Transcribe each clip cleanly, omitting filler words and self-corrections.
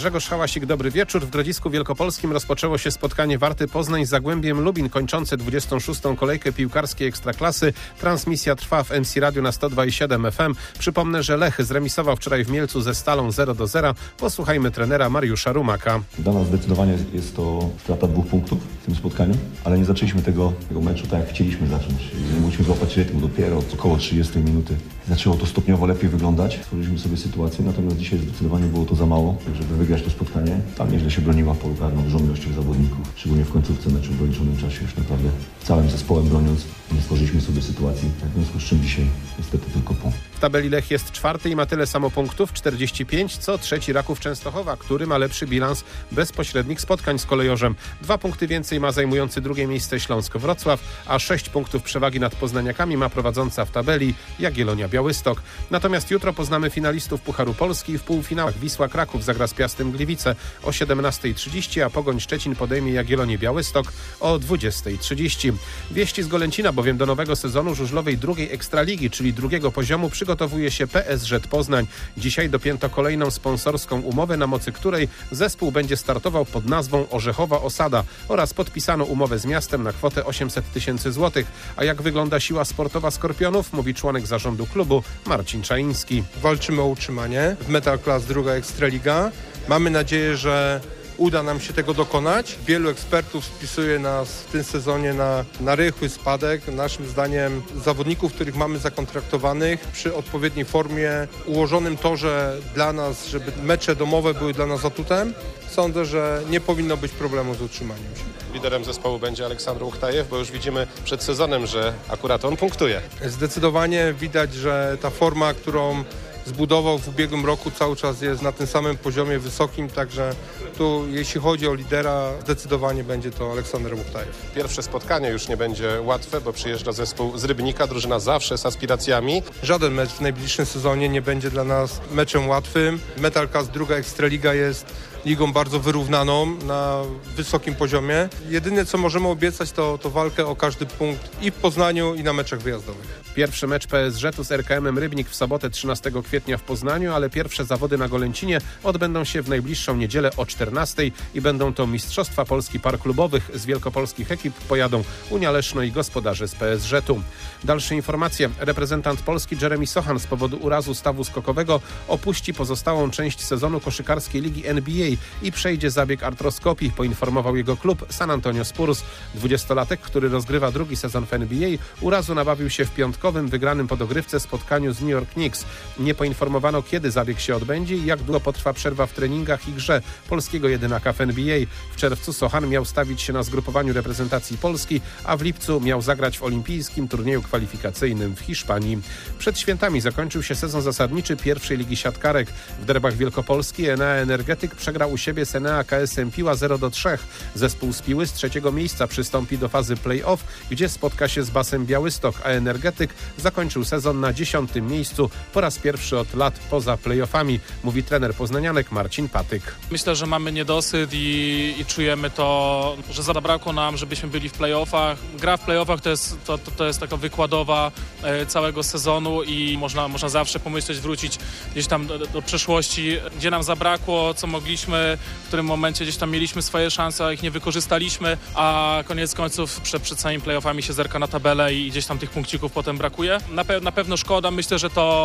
Grzegorz Hałasik, dobry wieczór. W Grodzisku Wielkopolskim rozpoczęło się spotkanie Warty Poznań z Zagłębiem Lubin, kończące 26. kolejkę piłkarskiej Ekstraklasy. Transmisja trwa w MC Radio na 102,7 FM. Przypomnę, że Lech zremisował wczoraj w Mielcu ze Stalą 0-0. Posłuchajmy trenera Mariusza Rumaka. Dla nas zdecydowanie jest to strata 2 punktów w tym spotkaniu, ale nie zaczęliśmy tego meczu tak, jak chcieliśmy zacząć. Musieliśmy złapać rytm dopiero około 30 minuty. Zaczęło to stopniowo lepiej wyglądać. Stworzyliśmy sobie sytuację, natomiast dzisiaj zdecydowanie było to za mało, żeby wygrać to spotkanie. Tam nieźle się broniła w polu karnym dużą ilością zawodników, szczególnie w końcówce meczu w ograniczonym czasie już naprawdę całym zespołem broniąc. Nie stworzyliśmy sobie sytuacji, w związku z czym dzisiaj niestety tylko punkt. W tabeli Lech jest czwarty i ma tyle samo punktów, 45, co trzeci Raków Częstochowa, który ma lepszy bilans bezpośrednich spotkań z Kolejorzem. 2 punkty więcej ma zajmujący drugie miejsce Śląsk Wrocław, a 6 punktów przewagi nad poznaniakami ma prowadząca w tabeli Jagiellonia Białystok. Natomiast jutro poznamy finalistów Pucharu Polski. W półfinałach Wisła Kraków zagra z Piastem Gliwice o 17:30, a Pogoń Szczecin podejmie Jagiellonię Białystok o 20:30. Wieści z Golęcina, bowiem do nowego sezonu żużlowej drugiej Ekstraligi, czyli drugiego poziomu, przygotowuje się PSŻ Poznań. Dzisiaj dopięto kolejną sponsorską umowę, na mocy której zespół będzie startował pod nazwą Orzechowa Osada oraz podpisano umowę z miastem na kwotę 800 tysięcy złotych. A jak wygląda siła sportowa Skorpionów, mówi członek zarządu klubu Marcin Czaiński. Walczymy o utrzymanie w Metal Class druga Ekstraliga. Mamy nadzieję, że uda nam się tego dokonać. Wielu ekspertów spisuje nas w tym sezonie na rychły spadek. Naszym zdaniem zawodników, których mamy zakontraktowanych przy odpowiedniej formie, ułożonym torze dla nas, żeby mecze domowe były dla nas atutem, sądzę, że nie powinno być problemu z utrzymaniem się. Liderem zespołu będzie Aleksander Uchtajew, bo już widzimy przed sezonem, że akurat on punktuje. Zdecydowanie widać, że ta forma, którą zbudował w ubiegłym roku, cały czas jest na tym samym poziomie wysokim, także tu jeśli chodzi o lidera, zdecydowanie będzie to Aleksander Uchtajew. Pierwsze spotkanie już nie będzie łatwe, bo przyjeżdża zespół z Rybnika, drużyna zawsze z aspiracjami. Żaden mecz w najbliższym sezonie nie będzie dla nas meczem łatwym. Metal Class druga Ekstraliga jest ligą bardzo wyrównaną, na wysokim poziomie. Jedyne co możemy obiecać to walkę o każdy punkt i w Poznaniu, i na meczach wyjazdowych. Pierwszy mecz PSŻ-u z RKM-em Rybnik w sobotę 13 kwietnia w Poznaniu, ale pierwsze zawody na Golęcinie odbędą się w najbliższą niedzielę o 14 i będą to Mistrzostwa Polski Par Klubowych. Z wielkopolskich ekip pojadą Unia Leszno i gospodarze z PSŻ-u. Dalsze informacje. Reprezentant Polski Jeremy Sochan z powodu urazu stawu skokowego opuści pozostałą część sezonu koszykarskiej ligi NBA i przejdzie zabieg artroskopii, poinformował jego klub San Antonio Spurs. 20-latek, który rozgrywa drugi sezon w NBA, urazu nabawił się w piątkowym wygranym po dogrywce spotkaniu z New York Knicks. Nie poinformowano, kiedy zabieg się odbędzie i jak długo potrwa przerwa w treningach i grze polskiego jedynaka w NBA. W czerwcu Sochan miał stawić się na zgrupowaniu reprezentacji Polski, a w lipcu miał zagrać w olimpijskim turnieju kwalifikacyjnym w Hiszpanii. Przed świętami zakończył się sezon zasadniczy pierwszej ligi siatkarek. W derbach Wielkopolski Enea Energetyk przegrał u siebie z Enea KSM Piła 0-3. Zespół z Piły z trzeciego miejsca przystąpi do fazy play-off, gdzie spotka się z Basem Białystok, a Energetyk zakończył sezon na 10. miejscu po raz pierwszy od lat poza play-offami, mówi trener poznanianek Marcin Patyk. Myślę, że mamy niedosyt i czujemy to, że zabrakło nam, żebyśmy byli w play-offach. Gra w play-offach to jest taka wykładowa całego sezonu i można zawsze pomyśleć, wrócić gdzieś tam do przeszłości, gdzie nam zabrakło, co mogliśmy, w którym momencie gdzieś tam mieliśmy swoje szanse, a ich nie wykorzystaliśmy, a koniec końców przed samymi play-offami się zerka na tabelę i gdzieś tam tych punkcików potem brakuje. Na pewno szkoda, myślę,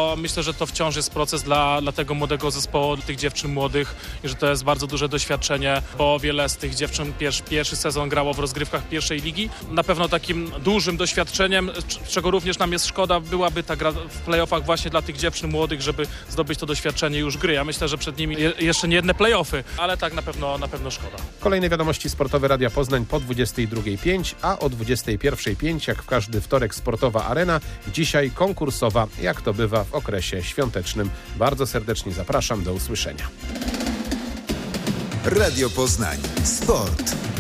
że to wciąż jest proces dla tego młodego zespołu, tych dziewczyn młodych i że to jest bardzo duże doświadczenie, bo wiele z tych dziewczyn pierwszy sezon grało w rozgrywkach pierwszej ligi. Na pewno takim dużym doświadczeniem, czego również nam jest szkoda, byłaby ta gra w play-offach właśnie dla tych dziewczyn młodych, żeby zdobyć to doświadczenie już gry. Ja myślę, że przed nimi jeszcze nie jedne play-offy, ale tak na pewno szkoda. Kolejne wiadomości sportowe Radia Poznań po 22:05, a o 21:05 jak w każdy wtorek sportowa arena, dzisiaj konkursowa, jak to bywa w okresie świątecznym. Bardzo serdecznie zapraszam, do usłyszenia. Radio Poznań. Sport.